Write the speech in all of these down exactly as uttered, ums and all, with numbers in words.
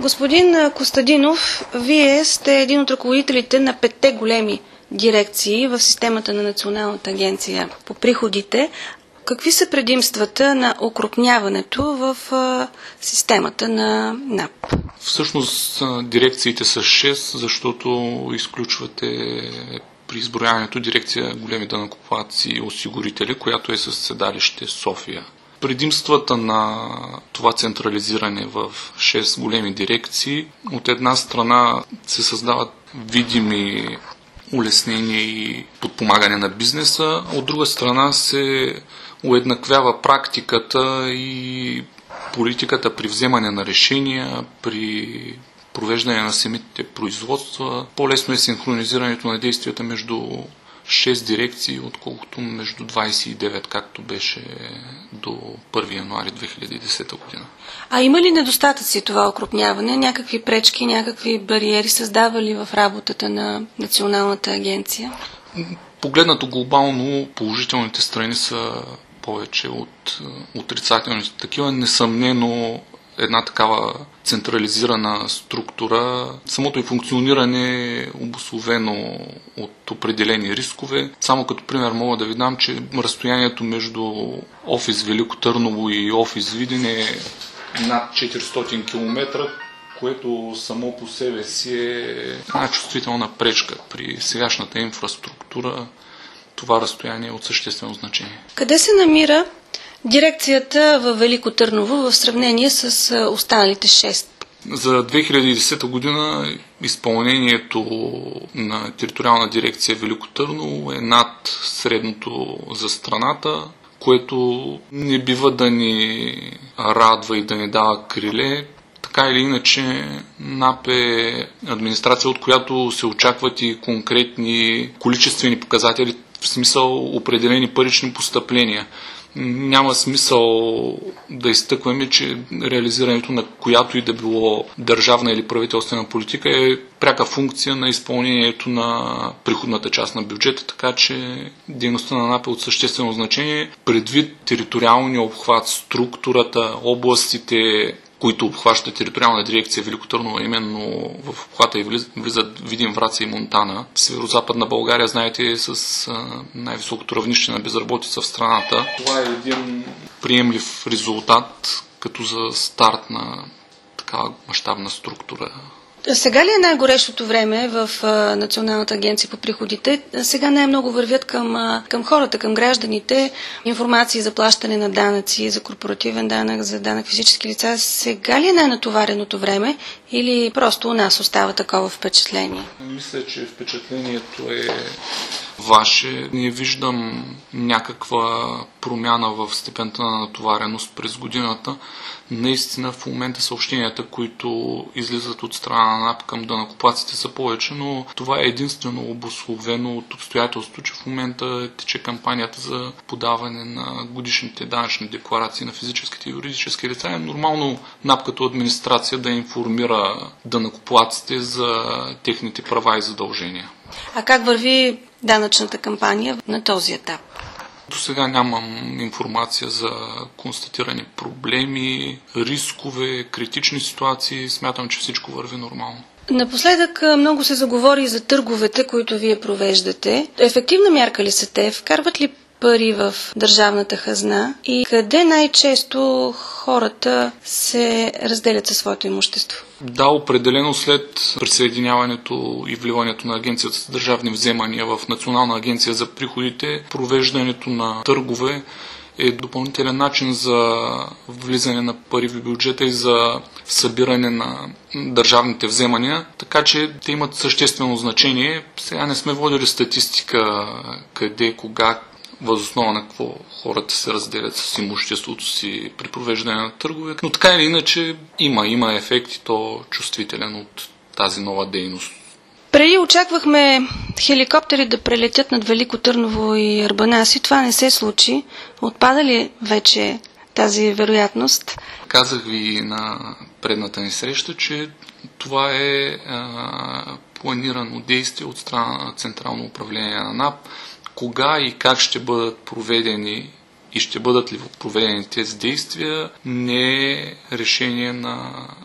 Господин Костадинов, вие сте един от ръководителите на петте големи дирекции в системата на Националната агенция по приходите. Какви са предимствата на окрупняването в системата на НАП? Всъщност дирекциите са шест, защото изключвате при изброяването дирекция големи данъкоплатци и осигурители, която е със седалище София. Предимствата на това централизиране в шест големи дирекции: от една страна се създават видими улеснения и подпомагане на бизнеса, от друга страна се уеднаквява практиката и политиката при вземане на решения, при провеждане на самите производства. По-лесно е синхронизирането на действията между шест дирекции, отколкото между двадесет и девет, както беше до първи януари две хиляди и десета година. А има ли недостатъци това окрупняване? Някакви пречки, някакви бариери създава ли в работата на Националната агенция? Погледнато глобално, положителните страни са повече от отрицателните такива. Несъмнено една такава централизирана структура, самото и функциониране е обусловено от определени рискове. Само като пример мога да ви дам, че разстоянието между офис Велико Търново и офис Видин е над четиристотин километра, което само по себе си е една чувствителна пречка. При сегашната инфраструктура това разстояние е от съществено значение. Къде се намира дирекцията във Велико Търново в среднение с останалите шест? За две хиляди и десета година изпълнението на териториална дирекция Велико Търново е над средното за страната, което не бива да ни радва и да ни дава криле. Така или иначе, НАП е администрация, от която се очакват и конкретни количествени показатели, в смисъл определени парични постъпления. Няма смисъл да изтъкваме, че реализирането на която и да било държавна или правителствена политика е пряка функция на изпълнението на приходната част на бюджета, така че дейността на НАП е от съществено значение. Предвид териториалния обхват, структурата, областите, които обхваща териториална дирекция Велико Търново, именно в обхвата и влизат Видин, Враца и Монтана. Северо-западна България, знаете, е с най-високото равнище на безработица в страната. Това е един приемлив резултат като за старт на такава мащабна структура. Сега ли е най-горещото време в а, Националната агенция по приходите? Сега най-много вървят към, а, към хората, към гражданите, информации за плащане на данъци, за корпоративен данък, за данък физически лица. Сега ли е най-натовареното време или просто у нас остава такова впечатление? Мисля, че впечатлението е ваше. Не виждам някаква промяна в степента на натовареност през годината. Наистина в момента съобщенията, които излизат от страна на НАП към данъкоплатците, са повече, но това е единствено обусловено от обстоятелството, че в момента тече кампанията за подаване на годишните данъчни декларации на физическите и юридически лица. Е нормално НАП като администрация да информира данъкоплатците за техните права и задължения. А как върви данъчната кампания на този етап? До сега нямам информация за констатирани проблеми, рискове, критични ситуации. Смятам, че всичко върви нормално. Напоследък много се заговори за търговете, които вие провеждате. Ефективна мярка ли са те? Вкарват ли пари в държавната хазна? И къде най-често хората се разделят със своето имущество? Да, определено след присъединяването и вливането на Агенцията за държавни вземания в Национална агенция за приходите, провеждането на търгове е допълнителен начин за влизане на пари в бюджета и за събиране на държавните вземания, така че те имат съществено значение. Сега не сме водили статистика къде, кога, въз основа на какво хората се разделят с имуществото си при провеждане на търгове. Но така или иначе има, има ефект и то чувствителен от тази нова дейност. Преди очаквахме хеликоптери да прелетят над Велико Търново и Арбанаси. Това не се случи. Отпада ли вече тази вероятност? Казах ви на предната ни среща, че това е а, планирано действие от страна на Централно управление на НАП. Кога и как ще бъдат проведени и ще бъдат ли проведени тези действия, не е решение на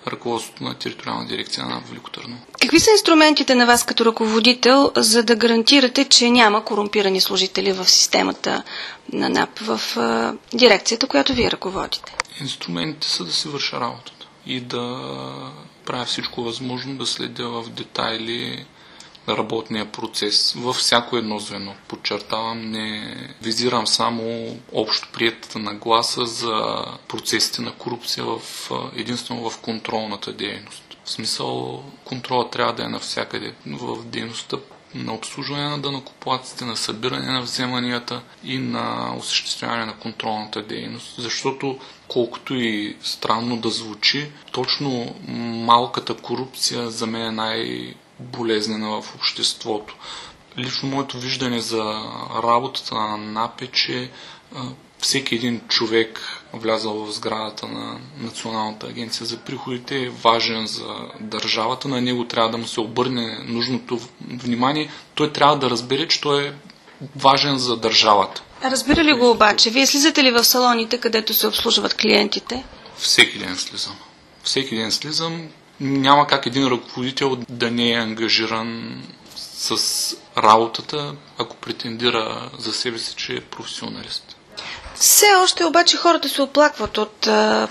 ръководството на териториална дирекция на НАП Велико Търново. Какви са инструментите на вас като ръководител, за да гарантирате, че няма корумпирани служители в системата на НАП, в а, дирекцията, която вие ръководите? Инструментите са да си върша работата и да правя всичко възможно, да следя в детайли работния процес във всяко едно звено. Подчертавам, не визирам само общо приетата нагласа за процесите на корупция в, единствено в контролната дейност. В смисъл, контролът трябва да е навсякъде в дейността на обслужване на данъкоплатците, на събиране на вземанията и на осъществяване на контролната дейност. Защото, колкото и странно да звучи, точно малката корупция за мен е най-болезнена в обществото. Лично моето виждане за работата на НАП е, че всеки един човек, влязъл в сградата на Националната агенция за приходите, е важен за държавата. На него трябва да му се обърне нужното внимание. Той трябва да разбере, че той е важен за държавата. А разбира ли го обаче? Вие слизате ли в салоните, където се обслужват клиентите? Всеки ден слизам. Всеки ден слизам. Няма как един ръководител да не е ангажиран с работата, ако претендира за себе си, че е професионалист. Все още обаче хората се оплакват от а,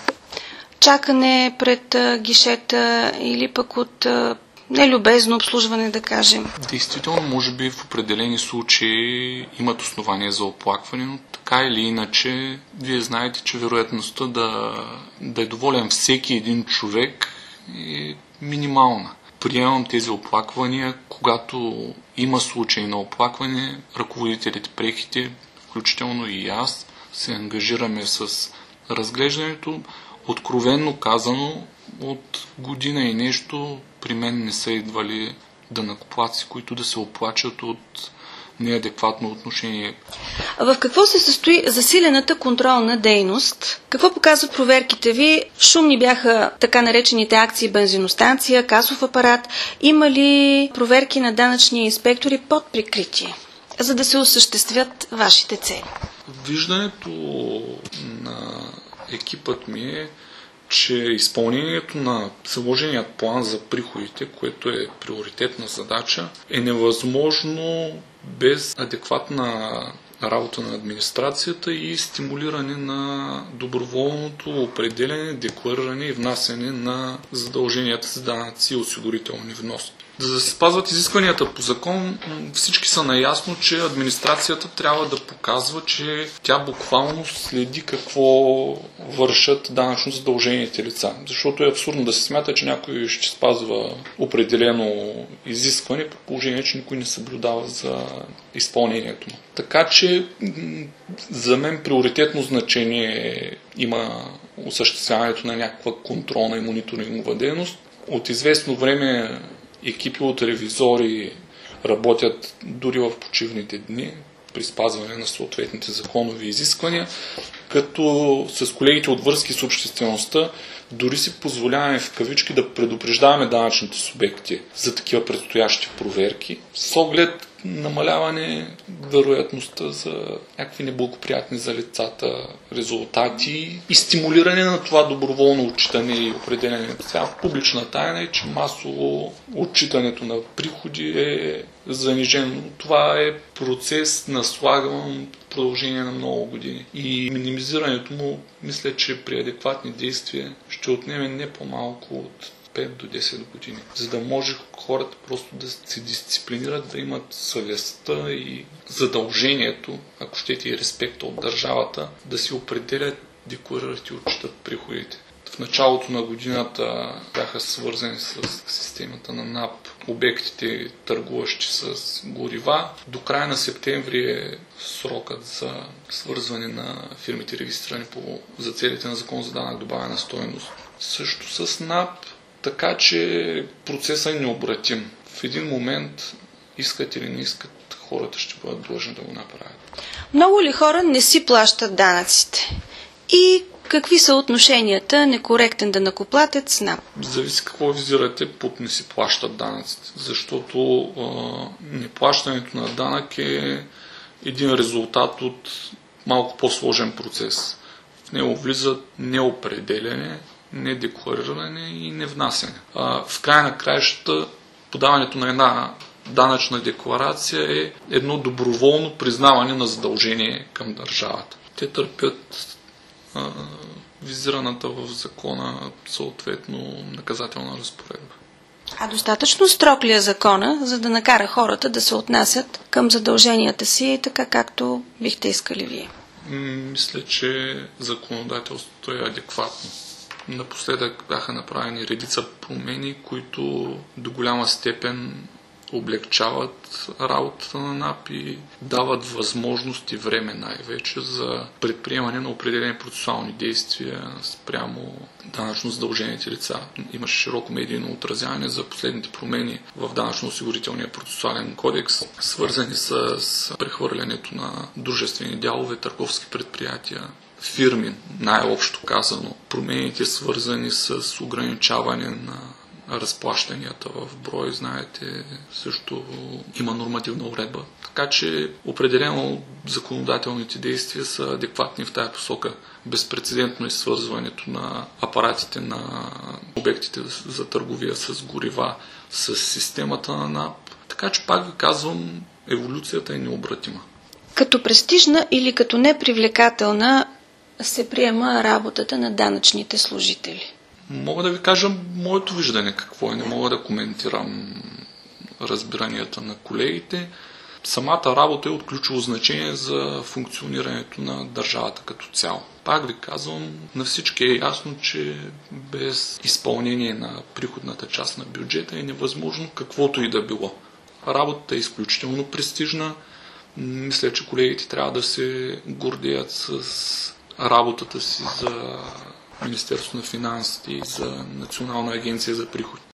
чакане пред а, гишета или пък от а, нелюбезно обслужване, да кажем. Действително, може би в определени случаи имат основания за оплакване, но така или иначе, вие знаете, че вероятността да, да е доволен всеки един човек е минимална. Приемам тези оплаквания, когато има случаи на оплакване, ръководителите преките, включително и аз, се ангажираме с разглеждането. Откровенно казано, от година и нещо при мен не са идвали данъкоплатци, които да се оплачат от неадекватно отношение. В какво се състои засилената контролна дейност? Какво показват проверките ви? Шумни бяха така наречените акции бензиностанция, касов апарат. Има ли проверки на данъчни инспектори под прикритие, за да се осъществят вашите цели? Виждането на екипът ми е, че изпълнението на заложеният план за приходите, което е приоритетна задача, е невъзможно без адекватна работа на администрацията и стимулиране на доброволното определяне, деклариране и внасяне на задълженията за данъци и осигурителни вноски. За да се спазват изискванията по закон, всички са наясно, че администрацията трябва да показва, че тя буквално следи какво вършат данъчно задължените лица. Защото е абсурдно да се смята, че някой ще спазва определено изискване, при положение, че никой не съблюдава за изпълнението му. Така че за мен приоритетно значение има осъществяването на някаква контролна и мониторингова дейност. От известно време екипи от ревизори работят дори в почивните дни при спазване на съответните законови изисквания, като с колегите от връзки с обществеността дори си позволяваме в кавички да предупреждаваме данъчните субекти за такива предстоящи проверки, с оглед намаляване вероятността за някакви неблагоприятни за лицата резултати и стимулиране на това доброволно отчитане и определене. Сега в публична тайна е, че масово отчитането на приходи е занижено. Това е процес на слаган в продължение на много години. И минимизирането му, мисля, че при адекватни действия ще отнеме не по-малко от пет до десет години, за да може хората просто да се дисциплинират, да имат съвестта и задължението, ако щете и респекта от държавата, да си определят, декларират и отчитат приходите. В началото на годината бяха свързани с системата на НАП обектите, търгуващи с горива. До края на септември е срокът за свързване на фирмите, регистрирани по, за целите на закон за данък добавена стойност. Също с НАП, така че процесът е необратим. В един момент, искат или не искат, хората ще бъдат длъжни да го направят. Много ли хора не си плащат данъците? И какви са отношенията некоректен данъкоплатец с НАП? Зависи какво визирате под не си плащат данъците. Защото а, неплащането на данък е един резултат от малко по-сложен процес. В него влизат неопределяне недеклариране и невнасяне. А, в края на краищата подаването на една данъчна декларация е едно доброволно признаване на задължение към държавата. Те търпят а, визираната в закона съответно наказателна разпоредба. А достатъчно строг ли е закона, за да накара хората да се отнасят към задълженията си така, както бихте искали вие? Мисля, че законодателството е адекватно. Напоследък бяха направени редица промени, които до голяма степен облегчават работата на НАП и дават възможност и време най-вече за предприемане на определени процесуални действия спрямо данъчно задължените лица. Имаше широко медийно отразяване за последните промени в данъчно-осигурителния процесуален кодекс, свързани с прехвърлянето на дружествени дялове, търговски предприятия, фирми, най-общо казано. Промените свързани с ограничаване на разплащанията в брой, знаете, също има нормативна уредба. Така че определено законодателните действия са адекватни в тая посока. Безпрецедентно е свързването на апаратите на обектите за търговия с горива с системата на НАП. Така че пак ви казвам, еволюцията е необратима. Като престижна или като непривлекателна се приема работата на данъчните служители? Мога да ви кажа моето виждане какво е. Не мога да коментирам разбиранията на колегите. Самата работа е от ключово значение за функционирането на държавата като цяло. Пак ви казвам, на всички е ясно, че без изпълнение на приходната част на бюджета е невъзможно каквото и да било. Работата е изключително престижна. Мисля, че колегите трябва да се гордеят с работата си за Министерството на финансите и за Национална агенция за приходи.